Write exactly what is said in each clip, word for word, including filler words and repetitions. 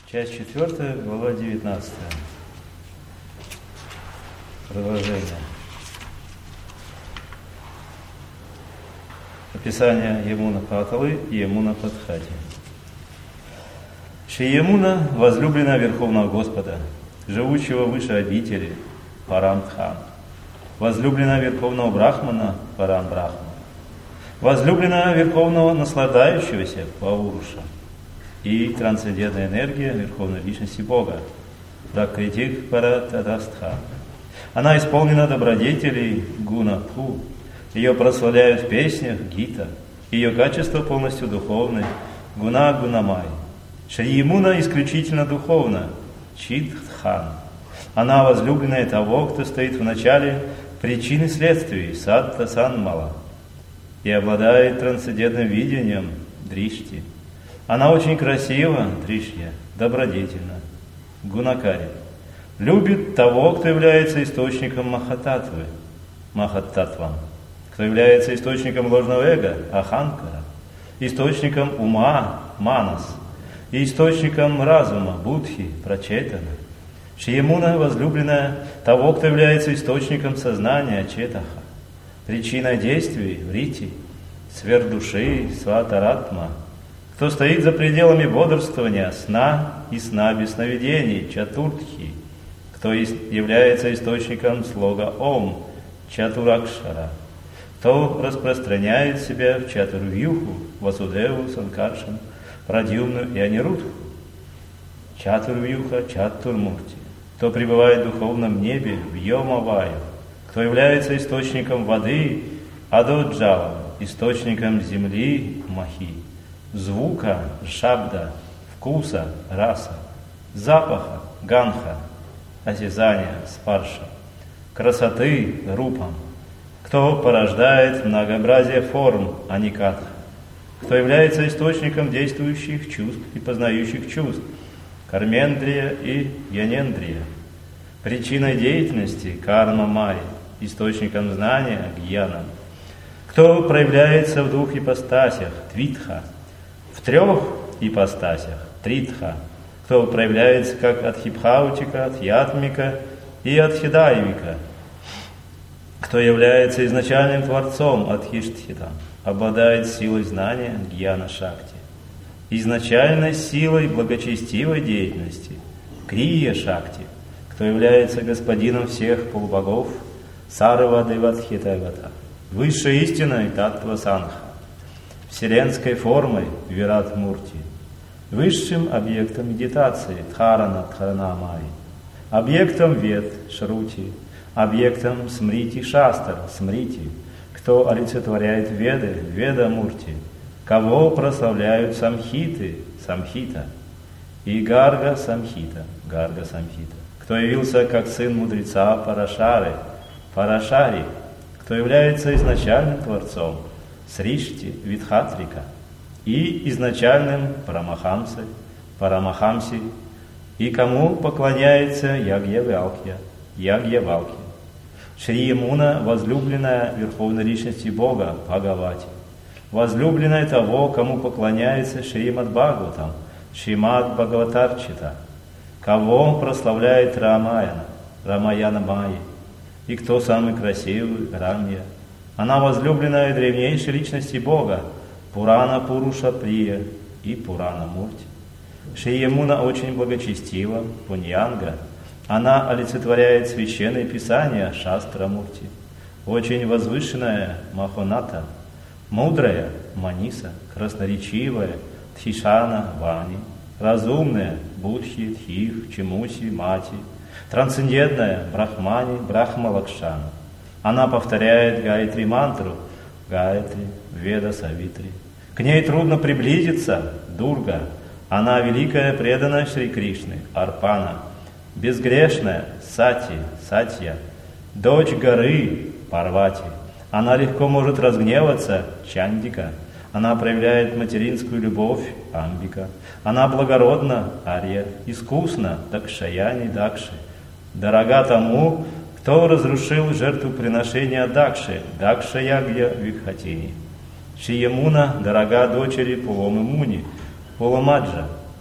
Часть четвертая, глава девятнадцатая. Продолжение. Описание Ямуна Паталы и Ямуна Падхати. Шри Ямуна, возлюбленная Верховного Господа, живущего выше обители, Парам-Дхам, возлюбленная Верховного Брахмана, Парам-Брахмана, возлюбленная Верховного Наслаждающегося, Пауруша, и трансцендентная энергия Верховной Личности Бога, Пракритик Паратадастха. Она исполнена добродетелей Гуна-Пху, ее прославляют в песнях Гита, ее качество полностью духовны, Гуна-Гунамай. Шри Ямуна исключительно духовна, Чиддхан. Она возлюбленная того, кто стоит в начале причины следствий, Сатта Санмала, и обладает трансцендентным видением, Дришти. Она очень красива, Дришья, добродетельна, Гунакари. Любит того, кто является источником Махататвы, Махаттатвам, кто является источником ложного эго, Аханкара, источником ума, Манас, и источником разума, Будхи, Прачетана. Шри Ямуна, возлюбленная того, кто является источником сознания, Четаха, причиной действий, Врити, сверхдуши, Сватаратма, кто стоит за пределами бодрствования, сна и сна без сновидений, Чатуртхи, кто является источником слога Ом, Чатуракшара, кто распространяет себя в Чатурвьюху, Васудеву, Санкаршам, Прадьюмну и Анирудху, Чатурвьюха, Чатурмурти, кто пребывает в духовном небе, в Йомаваю, кто является источником воды, Адоджава, источником земли, Махи, звука, шабда, вкуса, раса, запаха, ганха, осязания, спарша, красоты, рупам, кто порождает многообразие форм, аникатха, кто является источником действующих чувств и познающих чувств, кармендрия и янендрия, причиной деятельности, карма майя, источником знания, гьяна, кто проявляется в двух ипостасях, твитха, в трех ипостасях, тритха, кто проявляется как адхипхаутика, адхьятмика и адхидайвика, кто является изначальным творцом, адхиштхитам, обладает силой знания, гьяна шакти, изначальной силой благочестивой деятельности, крия шакти, кто является господином всех полубогов, сарва деватхитайвата, высшей истиной таттва санха, вселенской формой Вират Мурти, высшим объектом медитации Дхарана Дхаранамаи, объектом вед Шрути, объектом Смрити Шастр Смрити, кто олицетворяет веды Веда Мурти, кого прославляют Самхиты Самхита и Гарга Самхита Гарга Самхита, кто явился как сын мудреца Парашары Парашари, кто является изначальным творцом Сришти Видхатрика и изначальным Парамахамсой, Парамахамси, и кому поклоняется Ягьявалкья, Ягьявалкья. Шри Ямуна, возлюбленная Верховной Личности Бога, Бхагавати, возлюбленная того, кому поклоняется Шримад Бхагаватам, Шримад Бхагаватарчита, кого прославляет Рамаяна, Рамаяна Майи, и кто самый красивый, Рамья. Она возлюбленная древнейшей личности Бога, Пурана Пуруша Прия и Пурана Мурти. Шри Ямуна очень благочестива, Пуньянга. Она олицетворяет священные писания Шастра Мурти. Очень возвышенная Махоната, мудрая Маниса, красноречивая Тхишана Вани, разумная Будхи, Тхив, Чемуси, Мати, трансцендентная Брахмани, Брахма Лакшана. Она повторяет Гаятри мантру, Гаятри, Веда Савитри. К ней трудно приблизиться, Дурга. Она великая преданная Шри Кришны, Арпана. Безгрешная, Сати, Сатья. Дочь горы, Парвати. Она легко может разгневаться, Чандика. Она проявляет материнскую любовь, Амбика. Она благородна, Арья. Искусна, Дакшаяни, Дакши. Дорога тому, кто разрушил жертвоприношение Дакши, Дакша Ягья Викхатини. Шри Ямуна дорога дочери Пуломы Муни, Пуламаджа,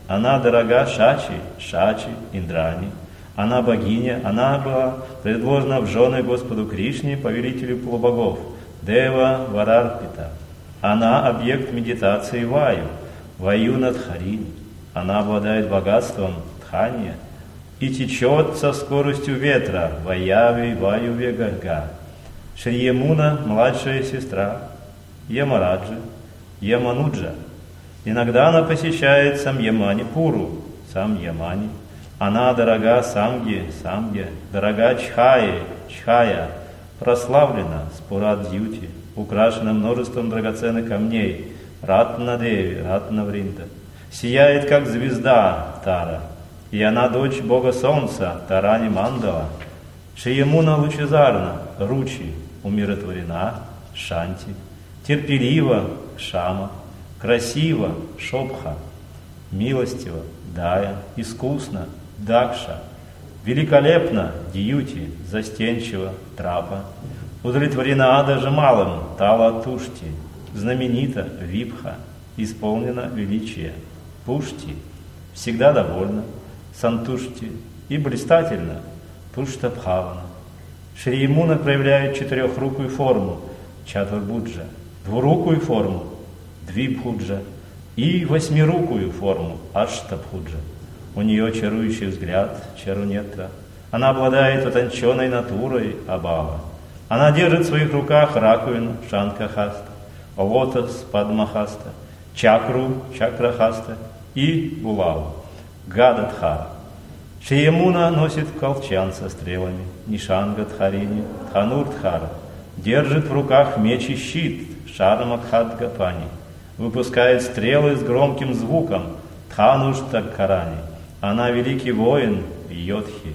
Она дорога Шачи, Шачи, Индрани. Она богиня, она была предложена в жены Господу Кришне, повелителю полубогов, Дева Варарпита. Она объект медитации Ваю, Ваю Надхарини. Она обладает богатством Дхания и течет со скоростью ветра, Ваяви Ваю Вегарга. Шри Ямуна, младшая сестра Ямараджи, Ямануджа. Иногда она посещает Самьямани-пуру, Самьямани. Она дорога Самге, Самге, дорога Чхае, Чхая, прославлена Спурат-дьюти, украшена множеством драгоценных камней, Ратна-деви, Ратна-вринда. Сияет, как звезда Тара, и она дочь бога солнца, Тарани Мандала. Шри Ямуна лучезарна, Ручи, умиротворена, Шанти, терпелива, Кшама, красиво, Шобха, милостиво, Дая, искусно, Дакша, великолепно, Дьюти, застенчиво, Трапа, удовлетворена даже малым, Тала Тушти, знаменита, Випха, исполнена величия, Пушти, всегда довольна, Сантушти и блистательно, Пуштабхавана. Шри Ямуна проявляет четырехрукую форму, Чатурбуджа, двурукую форму, Двибхуджа, и восьмирукую форму, Аштабхуджа. У нее чарующий взгляд, Чарунетра. Она обладает утонченной натурой, Абава. Она держит в своих руках раковину, Шанкахаста, лотос, Падмахаста, чакру, Чакрахаста и булаву, Гададхара. Шри Ямуна носит колчан со стрелами, Нишанга-дхарини, Дханур-дхара. Держит в руках меч и щит, Шармакхат-гапани. Выпускает стрелы с громким звуком, Дхануш-таккарани. Она великий воин, Йодхи.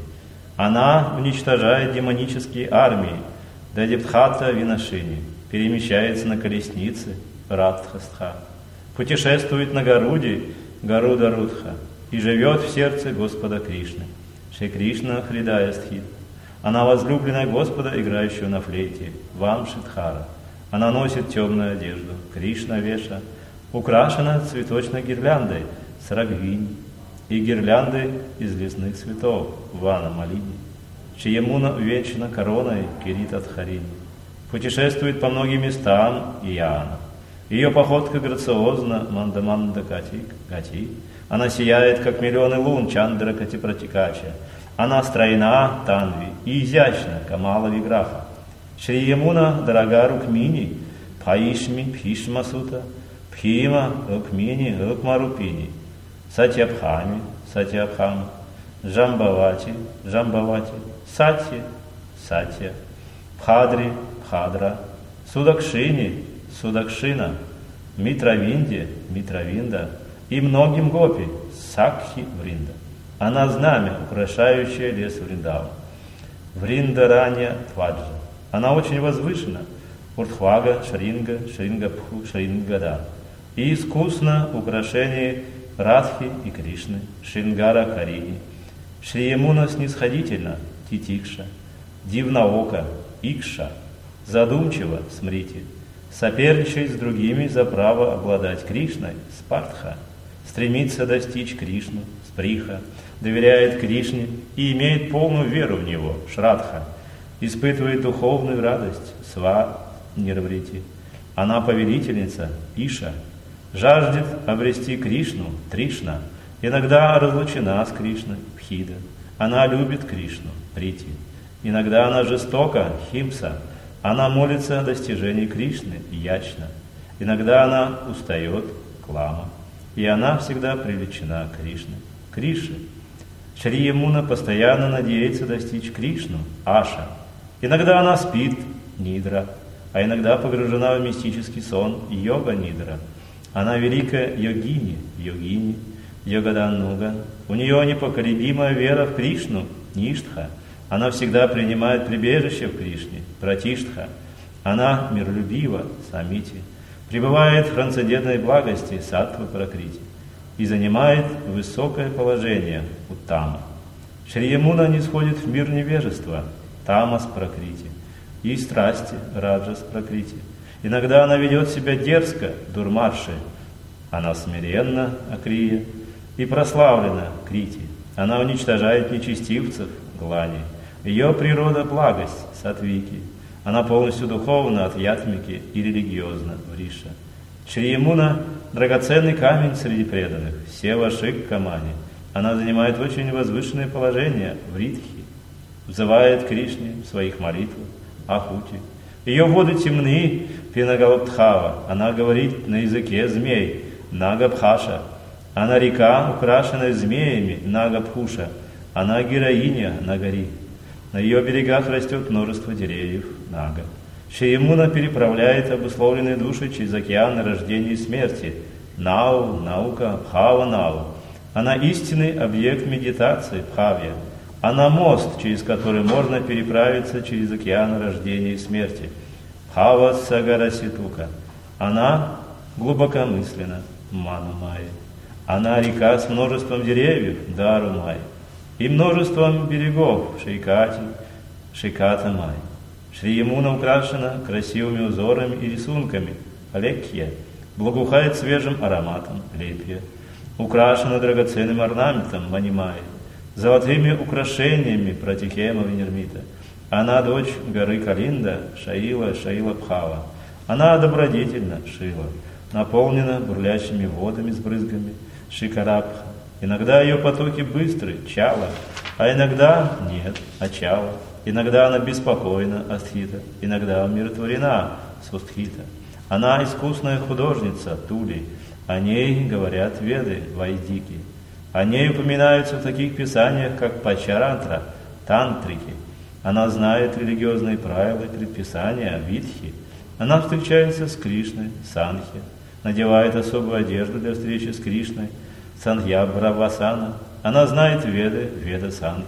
Она уничтожает демонические армии, Дадибдхата Винашини. Перемещается на колеснице, Радхастха. Путешествует на Гаруде, Гаруда-рудха. И живет в сердце Господа Кришны, Шри Кришна Хридая Стхит. Она возлюбленная Господа, играющего на флейте, Вамшидхара. Она носит темную одежду, Кришна Веша, украшена цветочной гирляндой, Срагвини, и гирлянды из лесных цветов, Вана Малини. Шри Ямуна увенчана короной, Киритадхарини. Путешествует по многим местам, Ияна. Ее походка грациозна, Мандаманда Гати, Гати. Она сияет, как миллионы лун, Чандра Катипратикача. Она стройна, Танви, и изящна, Камала Виграха. Шри Ямуна дорога Рукмини, Паишми, Пхишмасута, Пхима, Рукмини, Рукмарупини, Сатьябхами, Сатьябхама, Джамбавати, Джамбавати, Сатья, Сатья, Пхадри, Пхадра, Судакшини, Судакшина, Митравинди, Митравинда, и многим гопи, Сакхи Вринда. Она знамя, украшающее лес Вриндава. Вриндаранья Тваджа. Она очень возвышена, Уртхвага, Шринга, Шрингапху, Шрингада. И искусно украшение Радхи и Кришны, Шрингара Карини. Шри Ямуна снисходительна, Титикша. Дивноока, Икша. Задумчиво, Смрити. Соперничает с другими за право обладать Кришной, Спартха. Стремится достичь Кришну, Сприха, доверяет Кришне и имеет полную веру в Него, Шрадха, испытывает духовную радость, Сва Нирврити. Она повелительница, Иша, жаждет обрести Кришну, Тришна, иногда разлучена с Кришной, Пхида. Она любит Кришну, Прити. Иногда она жестока, Химса. Она молится о достижении Кришны, Ячна. Иногда она устает, Клама. И она всегда привлечена к Кришне, Криши. Шри Ямуна постоянно надеется достичь Кришну, Аша. Иногда она спит, Нидра, а иногда погружена в мистический сон, Йога-нидра. Она великая йогини, йогини, Йогаданнуга. У нее непоколебимая вера в Кришну, Ништха. Она всегда принимает прибежище в Кришне, Пратиштха. Она миролюбива, Самити. Пребывает в трансцендентной благости, Саттва Пракрити, и занимает высокое положение, Уттама. Шри Ямуна не сходит в мир невежества, Тамас Пракрити, и страсти, Раджас Пракрити. Иногда она ведет себя дерзко, Дурмарши. Она смиренна, Акрия, и прославлена Крити. Она уничтожает нечестивцев, Глани. Ее природа – благость, Сатвики. Она полностью духовна от Ятмики и религиозна, Вриша. Шри Ямуна – драгоценный камень среди преданных, Сева Шик Камани. Она занимает очень возвышенное положение в Ритхи, взывает Кришне в своих молитвах, Ахути. Ее воды темны, Пинагалабдхава. Она говорит на языке змей, Нагабхаша. Она река, украшенная змеями, Нагабхуша. Она героиня, Нагари. На ее берегах растет множество деревьев, Нага. Шри Ямуна переправляет обусловленные души через океаны рождения и смерти, Нау, наука, Бхава Нау. Она истинный объект медитации, Бхавья. Она мост, через который можно переправиться через океаны рождения и смерти, Бхава Сагараситука. Она глубокомысленна, Мана Майя. Она река с множеством деревьев, Дару Майя, и множеством берегов, Шейкати, Шейката Майя. Шри Ямуна украшена красивыми узорами и рисунками, Алекхья, благоухает свежим ароматом, Лепья, украшена драгоценным орнаментом, Манимайя, золотыми украшениями, Пратикема Венермита. Она дочь горы Калинда, Шаила, Шаила Бхава. Она добродетельна, Шила, наполнена бурлящими водами с брызгами, Шикарабха. Иногда ее потоки быстры, Чала, а иногда нет, Ачала. Иногда она беспокойна, Астхита, иногда умиротворена, Сустхита. Она искусная художница, Тули. О ней говорят Веды, Вайдики. О ней упоминаются в таких писаниях, как Пачарантра, Тантрики. Она знает религиозные правила и предписания, Витхи. Она встречается с Кришной, Санхи, надевает особую одежду для встречи с Кришной, Санхья Бравасана. Она знает Веды, Веда Санхи.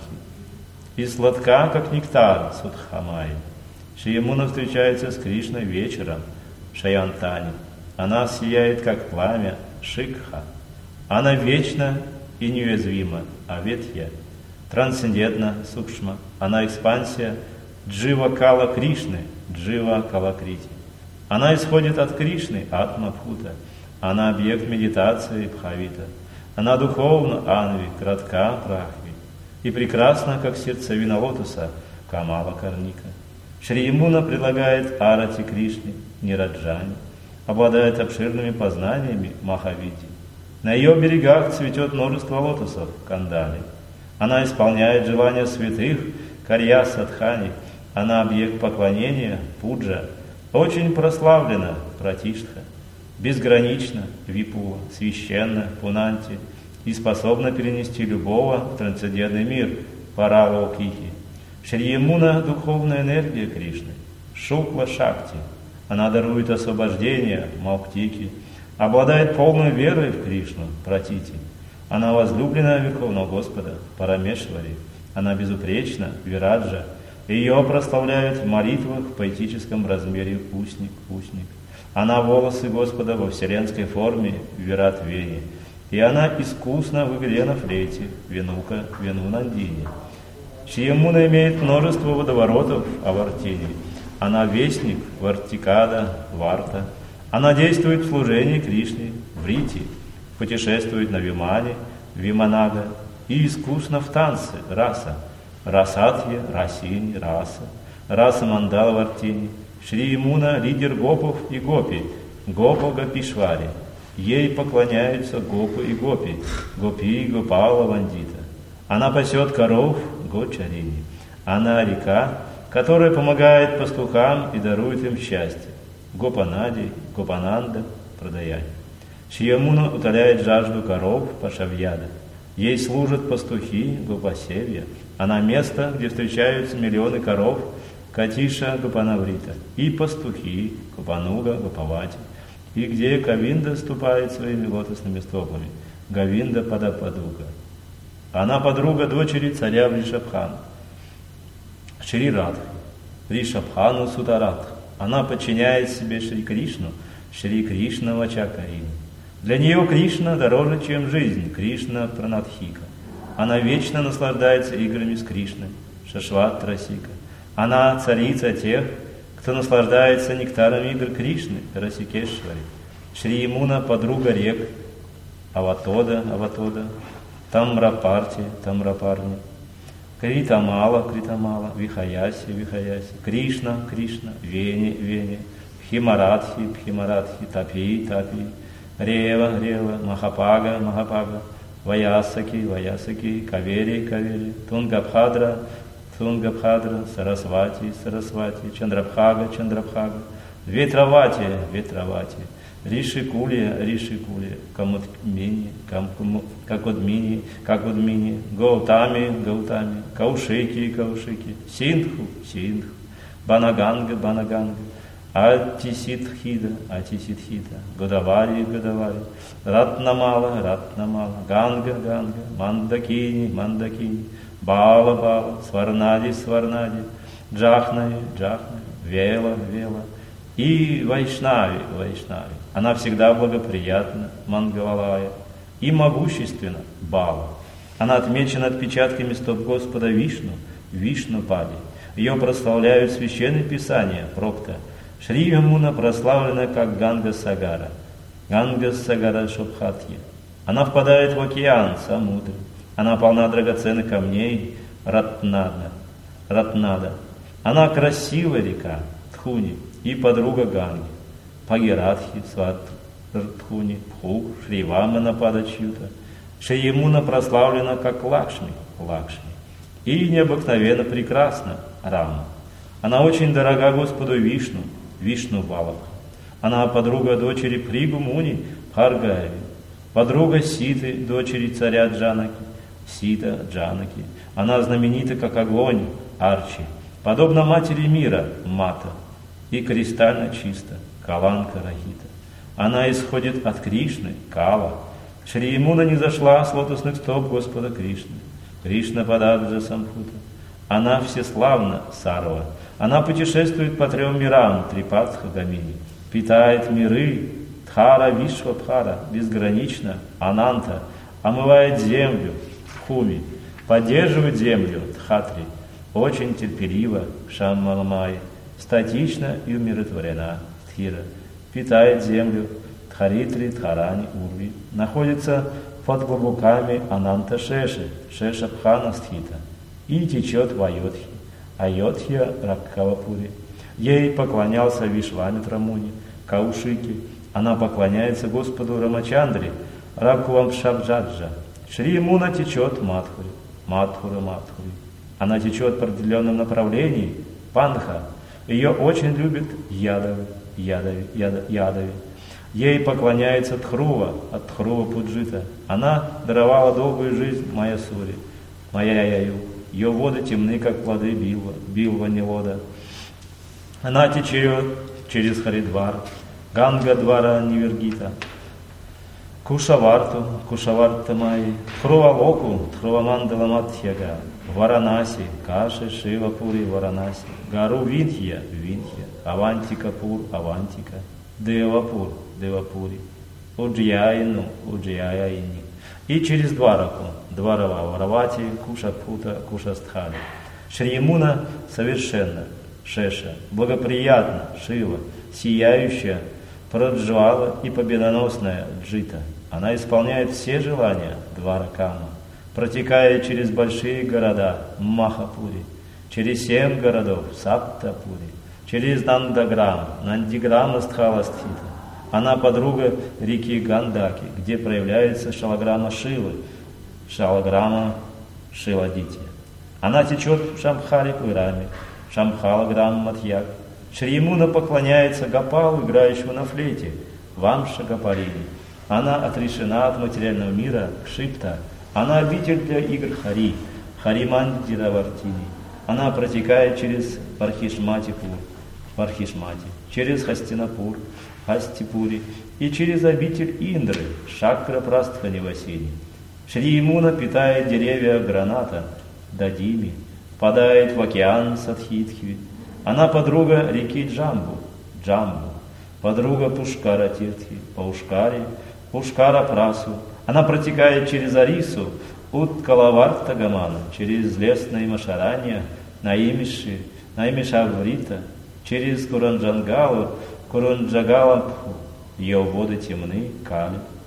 И сладка, как нектар, Судхамай. Шри Ямуна встречается с Кришной вечером, Шаянтани. Она сияет, как пламя, Шикха. Она вечна и неуязвима, Аветья. Трансцендентна, Сукшма. Она экспансия Джива Кала Кришны, Джива Кала Крити. Она исходит от Кришны, Атма Бхута. Она объект медитации, Бхавита. Она духовна, Анви, кратка, Прахви. И прекрасна, как сердцевина лотоса, Камала Карника. Шри Ямуна предлагает Арати Кришне, Нираджани. Обладает обширными познаниями, Махавити. На ее берегах цветет множество лотосов, Кандали. Она исполняет желания святых, Карья Садхани. Она объект поклонения, Пуджа. Очень прославлена, Пратиштха. Безгранична, Випула. Священна, Пунанти. И способна перенести любого в трансцендентный мир, Паралокихи. Шри Ямуна – духовная энергия Кришны, Шукла Шакти. Она дарует освобождение, Мауктики. Обладает полной верой в Кришну, Пратити. Она возлюблена Верховного Господа, Парамешвари. Она безупречна, Вираджа. Ее прославляют в молитвах в поэтическом размере устник, устник. Она волосы Господа во вселенской форме, Вират Вени. И она искусна в игре на флейте, Венука, Вену Нандини. Шри Ямуна имеет множество водоворотов, Авартини. Она вестник, Вартикада, Варта. Она действует в служении Кришне, Врити, путешествует на Вимане, Виманага, и искусна в танце, Раса. Расатья, Расини, Раса. Раса Мандала Вартини. Шри Ямуна – лидер гопов и гопи, Гопа Гопишвари. Ей поклоняются гопы и гопи, Гопи и Гопала Вандита. Она пасет коров, Гочарини. Она река, которая помогает пастухам и дарует им счастье, Гопанади, Гопананда, Продаяни. Шри Ямуна утоляет жажду коров, Пашавьяда. Ей служат пастухи, Гопасевья. Она место, где встречаются миллионы коров, Катиша, Гопанаврита, и пастухи, Гопануга, Гопавати, и где Говинда ступает своими лотосными стопами, Говинда Падападуга. Она подруга дочери царя Вришабхана, Шри Радхи, Вришабхану Сударадха. Она подчиняет себе Шри Кришну, Шри Кришна Вачакарину. Для нее Кришна дороже, чем жизнь, Кришна Пранадхика. Она вечно наслаждается играми с Кришной, Шашват Расика. Она царица тех, кто наслаждается нектаром игр Кришны, Расикешвари. Шри Ямуна – подруга рек, Аватода, Аватода, Тамрапарти, Тамрапарни, Критамала, Критамала, Вихаяси, Вихаяси, Кришна, Кришна, Вени, Вени, Пхимарадхи, Пхимарадхи, Тапи, Тапи, Рева, Рева, Махапага, Махапага, Ваясаки, Ваясаки, Кавери, Кавери, Тунгабхадра, Тунгабхадра, Сарасвати, Сарасвати, Чандрабхага, Чандрабхага, Ветравати, Ветравати, Ришикулия, Ришикулия, Камудмини, Какудмини, Какудмини, Гаутами, Гаутами, Каушики, Каушики, Синдху, Синдху, Банаганга, Банаганга, Атисидхида, Атисидхида, Годавари, Годавари, Ратнамала, Ратнамала, Ганга, Ганга, Мандакини, Мандакини, Бала, Бала, Сварнади, Сварнади, Джахнави, Джахнави, Вела, Вела, и Вайшнави, Вайшнави. Она всегда благоприятна, Мангалалая, и могущественна, Бала. Она отмечена отпечатками стоп Господа Вишну, Вишнупади. Ее прославляют священные писания, Прокта. Шри Ямуна прославлена как Ганга Сагара, Ганга Сагара Шабхатья. Она впадает в океан, Самудра. Она полна драгоценных камней, Ратнада, Ратнада. Она красивая река, Тхуни, и подруга Ганги, Пагирадхи, Сватхуни, Пхук, Шривамана Падачюта. Шри Ямуна прославлена как Лакшми, Лакшми. И необыкновенно прекрасна, Рама. Она очень дорога Господу Вишну, Вишну Балаха. Она подруга дочери Пригу Муни, Бхаргави, подруга Ситы, дочери царя Джанаки, Сита Джанаки. Она знаменита как огонь, Арчи, подобно матери мира, Мата, и кристально чисто, Каланка Рахита. Она исходит от Кришны, Кала. Шри Ямуна не зашла с лотосных стоп Господа Кришны, Кришна Пададжа Сампута. Она всеславна, Сарва. Она путешествует по трем мирам, Трипадха Гамини, питает миры, Дхара Вишвабхара, безгранично, Ананта, омывает землю, Хуми, поддерживает землю, Дхатри, очень терпеливо, Шаммаламай, статично и умиротворена, Тхира, питает землю, Дхаритри, Дхарани, Урви, находится под бурбуками Ананта Шеши, Шеша Пхана Стхита, и течет в Айодхи, Айодхия Ракхавапури. Ей поклонялся Вишвамитра Муни, Каушики. Она поклоняется Господу Рамачандре, Ракхувамшабджаджа. Шри Ямуна течет Мадхури, Мадхура Мадхури. Она течет в определенном направлении, Панха. Ее очень любит Ядави, Ядави, Яда, Ядави. Ей поклоняется Тхрува, от Тхрува Пуджита. Она даровала долгую жизнь Майясури, Майяяю. Ее воды темны, как плоды билва, билва Нилода. Она течет через Харидвар, Ганга Двара Нивергита, Кушаварту, Кушаварта Майи, Тхрувалоку, Тхрувамандала Мадхьяга, Варанаси, Каши, Шивапури, Варанаси, Гару Винхья, Винхья, Авантикапур, Авантика, Девапур, Девапури, Уджьяину, Уджьяяини. И через Двараку, Дварава Варавати, Кушапута, Кушастхали. Шри Ямуна совершенно, Шеша, благоприятна, Шива, сияющая, Праджвала и победоносная Джита. Она исполняет все желания Дваракама, протекая через большие города Махапури, через семь городов Саптапури, через Нандаграм, Нандиграма Стхаластхита. Она подруга реки Гандаки, где проявляется шалаграма Шилы, шалаграма Шиладити. Она течет в Шамхаре Пураме, Шамхалаграм Матьяк. Шри Ямуна поклоняется Гапалу, играющему на флейте, Вамша Гапарини. Она отрешена от материального мира, Кшипта. Она обитель для игр Хари, Харимандиравартини. Она протекает через Пархишмати-Пур, Пархишмати, через Хастинапур, Хастипури, и через обитель Индры, Шакра Прастханивасини. Шри Ямуна питает деревья граната, Дадими, впадает в океан Садхитхи. Она подруга реки Джамбу, Джамбу, подруга Пушкара Тиртхи, Паушкари, Пушкара Прасу. Она протекает через Арису, Уткалаварта Гамана, через лес Наймашарания, Наимиши, Наймишаврита, через Куранджангалу, Куранджагалампху. Ее воды темны, Кали.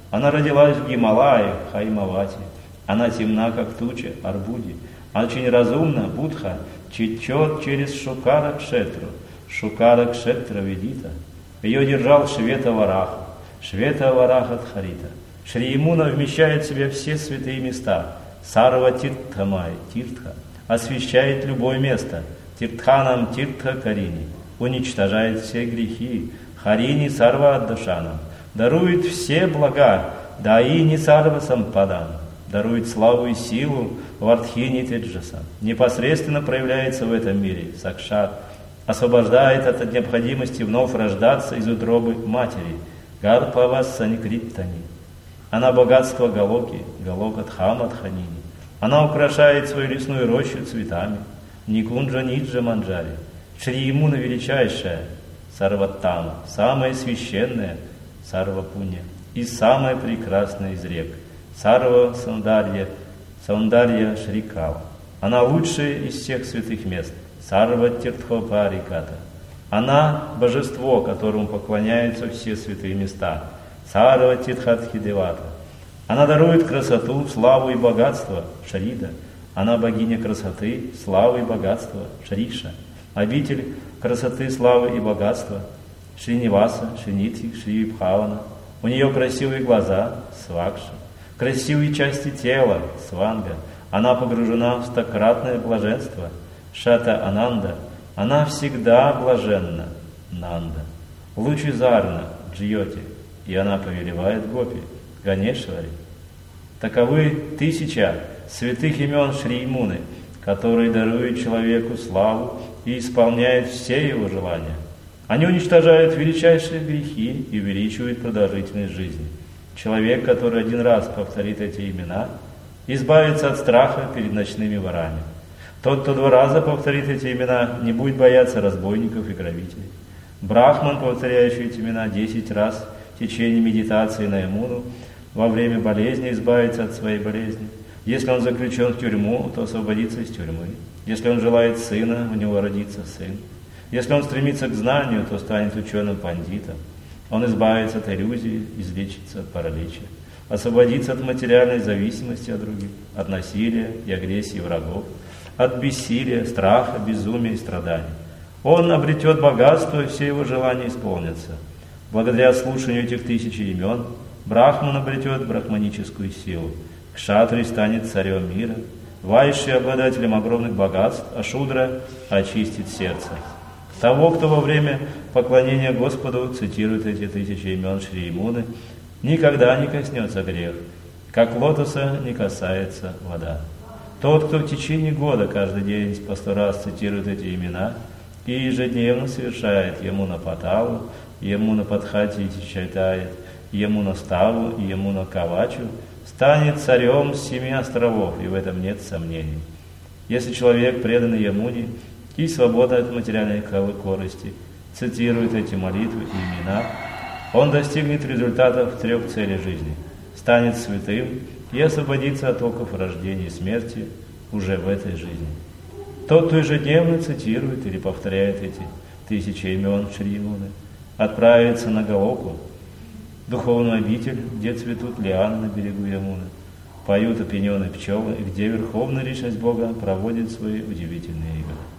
Она родилась в Гималаях, Хаймавати. Она темна, как туча, Арбуди. Очень разумна, Будха, течет через Шукара Кшетру. Шукара Кшетра Ведита. Ее держал Швета Вараха. Швета Вараха Дхарита. Шри Ямуна вмещает в себя все святые места. Сарва Тиртхамай, Тиртха. Освящает любое место. Тиртханам Тиртха Карини. Уничтожает все грехи. Харини Сарва Аддашанам. Дарует все блага. Даини Сарва Сампадан. Дарует славу и силу Вардхини Теджаса. Непосредственно проявляется в этом мире. Сакшат. Освобождает от необходимости вновь рождаться из утробы матери. Гарпавас Саникриттани. Она богатство Галоки, Галока Дхама Дханини. Она украшает свою лесную рощу цветами. Никунджа Ниджа Манджари. Шри Ямуна величайшая, Сарваттама, самая священная, Сарвапунья, и самая прекрасная из рек, Сарва Саундарья, Саундарья Шрикала. Она лучшая из всех святых мест, Сарва Тиртхопариката. Она божество, которому поклоняются все святые места, Сарва Тиртхатхидевата. Она дарует красоту, славу и богатство, Шрида. Она богиня красоты, славы и богатства, Шриша. Обитель красоты, славы и богатства, Шриниваса, Шринитхи, Шри Вибхавана. У нее красивые глаза, Свакша, красивые части тела, Сванга. Она погружена в стократное блаженство, Шата Ананда. Она всегда блаженна, Нанда. Лучезарна, Джьоти, и она повелевает Гопи, Ганешвари. Таковы тысяча святых имен Шри Ямуны, которые даруют человеку славу и исполняют все его желания. Они уничтожают величайшие грехи и увеличивают продолжительность жизни. Человек, который один раз повторит эти имена, избавится от страха перед ночными ворами. Тот, кто два раза повторит эти имена, не будет бояться разбойников и грабителей. Брахман, повторяющий эти имена десять раз в течение медитации на Ямуну, во время болезни избавится от своей болезни. Если он заключен в тюрьму, то освободится из тюрьмы. Если он желает сына, у него родится сын. Если он стремится к знанию, то станет ученым пандитом. Он избавится от иллюзий, излечится от паралича, освободится от материальной зависимости от других, от насилия и агрессии врагов, от бессилия, страха, безумия и страданий. Он обретет богатство, и все его желания исполнятся. Благодаря слушанию этих тысячи имен Брахман обретет брахманическую силу. Кшатри станет царем мира, Вайши обладателем огромных богатств, а Шудра очистит сердце. Того, кто во время поклонения Господу цитирует эти тысячи имен Шри Ямуны, никогда не коснется грех, как лотоса не касается вода. Тот, кто в течение года каждый день по сто раз цитирует эти имена и ежедневно совершает Ямуна Паталу, Ямуна Падхати Чайтает, Ямуна Ставу и Ямуна Кавачу, станет царем семи островов, и в этом нет сомнений. Если человек, преданный Ямуне и свободный от материальной корысти, цитирует эти молитвы и имена, он достигнет результатов трех целей жизни, станет святым и освободится от оков рождения и смерти уже в этой жизни. Тот, кто ежедневно цитирует или повторяет эти тысячи имен Шри Ямуны, отправится на Галоку, духовную обитель, где цветут лианы на берегу Ямуны, поют опьяненные пчелы, и где Верховная Личность Бога проводит свои удивительные игры.